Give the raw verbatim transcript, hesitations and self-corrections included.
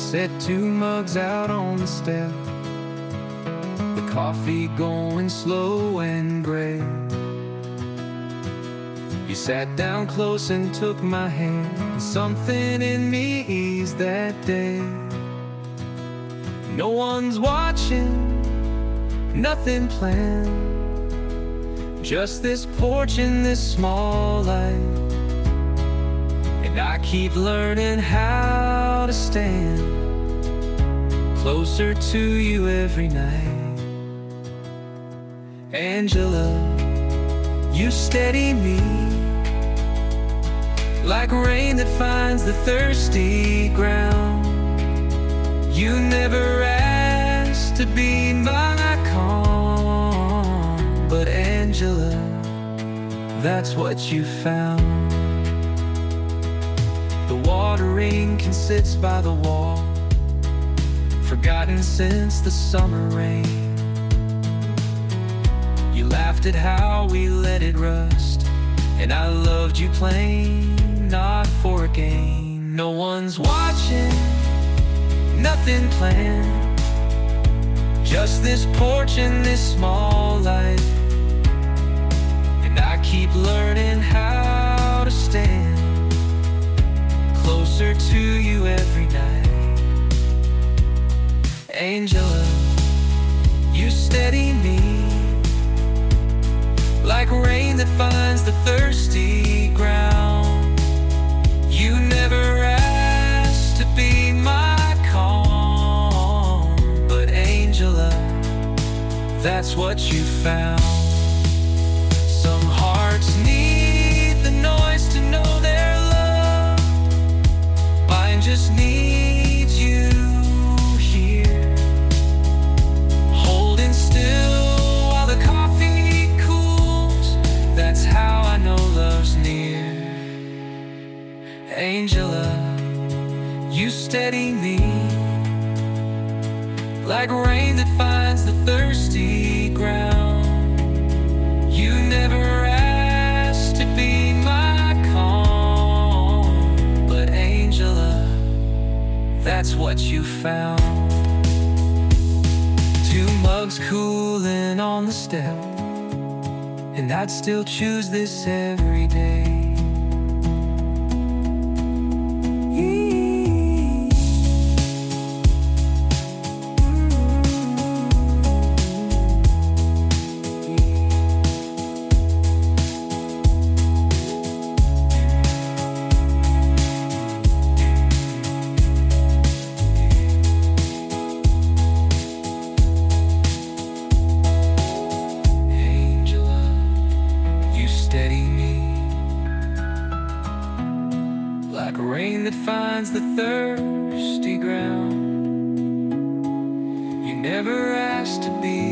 set two mugs out on the step, the coffee going slow and gray. You sat down close and took my hand, and something in me eased that day. No one's watching, nothing planned, just this porch and this small light. And I keep learning how to stand closer to you every night. Angela, you steady me like rain that finds the thirsty ground. You never asked to be my calm, but Angela, that's what you found. The watering can sits by the wall, forgotten since the summer rain. You laughed at how we let it rust, and I loved you plain, not for a gain. No one's watching, nothing planned, just this porch and this small light. And I keep learning how to stand closer to you every night. Angela, you steady me like rain that finds the thirsty ground. You never asked to be my calm, but Angela, that's what you found. Some hearts need the noise to know they're loved. Mine just needs you here, holding still while the coffee cools. That's how I know love's near. Angela, you steady me like rain that finds the thirsty ground. You never asked to be my calm, but Angela, that's what you found. Two mugs cooling on the step, and I'd still choose this every day. Steady me like rain that finds the thirsty ground. You never asked to be